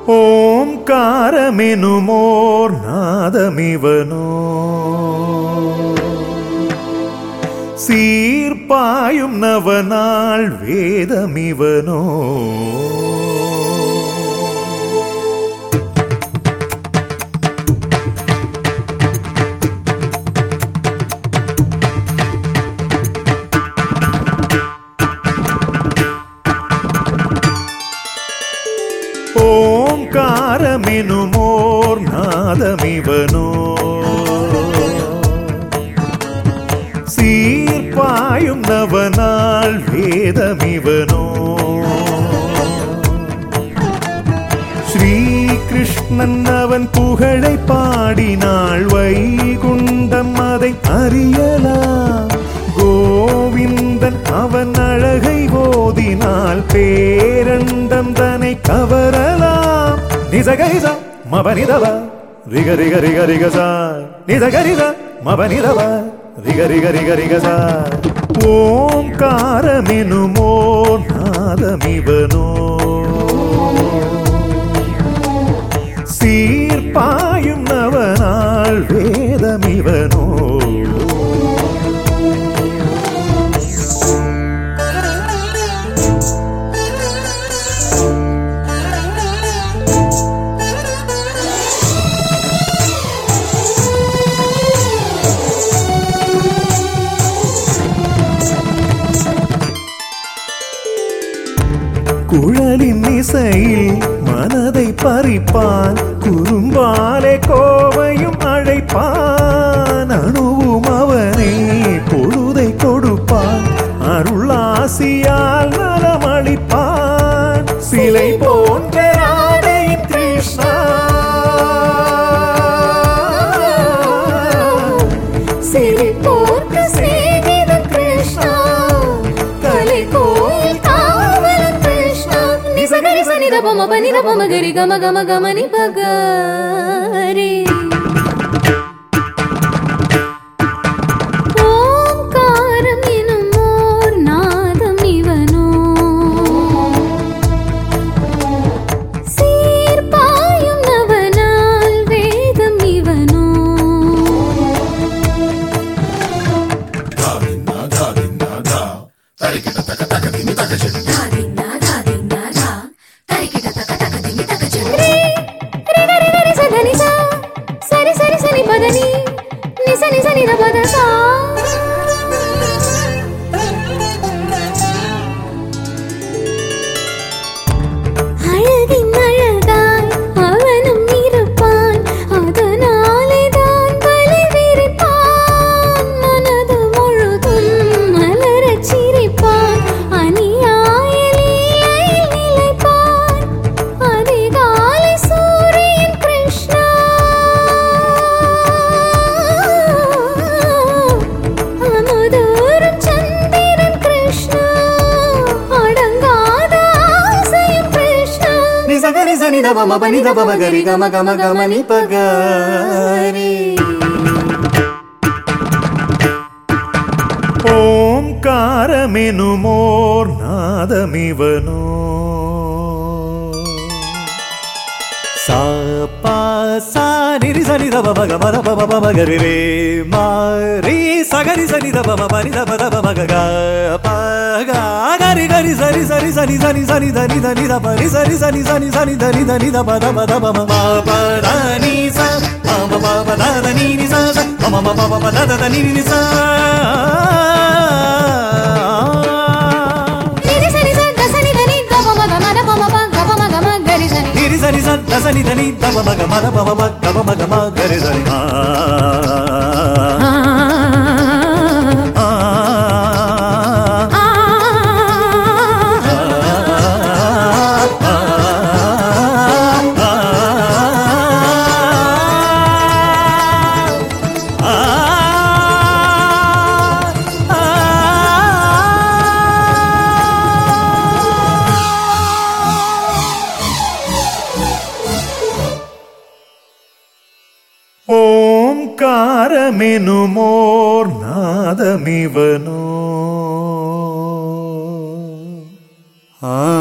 ஓம்காரமெனுமோர் நாதமிவனோ சீர்பாயும் நவநாள் வேதமிவனோ ஓம்காரமெனுமோர் நாதமிவனோ சீர்பாயும் நவநாள் வேதமிவனோ ஸ்ரீகிருஷ்ணன் அவன் புகழை பாடினாள் வைகுண்டம் அதை அறியலாம் கோவிந்தன் அவன் அழகை ஓதினால் பேரண்டம் தன்னை கவரலாம் நிசகரிச மபனிதவ ரிக ரிக ரிக ரிகசா நிசகரிச மபனிதவ ரிக ரிக ரிக ரிகசா ஓம்காரமெனுமோர் நாதமிவனோ சீர்பாயும் நவநாள் வேதமிவனோ குழலின் இசையில் மனதை பறிப்பான் குறும்பாலே கோவையும் அழைப்பான் அணுவும் அவனே பொழுதை கொடுப்பான் அருளாசியால் நலமளிப்பான் சிலை போன்ற ராதையின் கிருஷ்ணா சிலை போன்ற சேவிதன் கிருஷ்ணா கலை கோயில் நிதபம பனிதபம கரி கம கம கமனி பகரி ஓம்காரம் எனுமோர் நாதமிவனோ சீர்பாயும் நவநாள் வேதமிவனோ సరి సరి సని పదని నిస నిస నిద పదసా அழகின் அழகாய் அவனும் இருப்பான் அதனாலே தான் பலி விரிப்பான் மனது முழுதும் மலரச் சிரிப்பான் அநியாய லீலையில் நிலைப்பான் அதிகாலை சூரியன் கிருஷ்ணா அமுதூரும் சந்திரன் கிருஷ்ணா அடங்காத ஆசையும் கிருஷ்ணா நிசகரி சனிதபம பனிதபம கரி கம கம கமனி பகரி ஓம்காரமெனுமோர் நாதமிவனோ சா பா சா நிரி சனிதப மக மத பம பம கரி ரே மா ரீ சகரி சனிதப பனிதப தப மக க ப க கரி கரி சரி சரி சனி சனி சனி தனி தனி த பரி சரி சனி சனி சனி தனி தனி த பத பத பம ப ப த நீ ச ப ப ப த த நீ நீ ச ச ம ம ப ப த த நீ நீ ச நிரி சரி ச தசனி தனி த ப ம க ம த ப ம ப க ப ம க ம கரி சனி நிரி சரி ச தசனி தனி த ப ம க ம த ப ம ப க ப ம க ம கரி சனி ஓம்காரமெனுமோர் நாதமிவனோ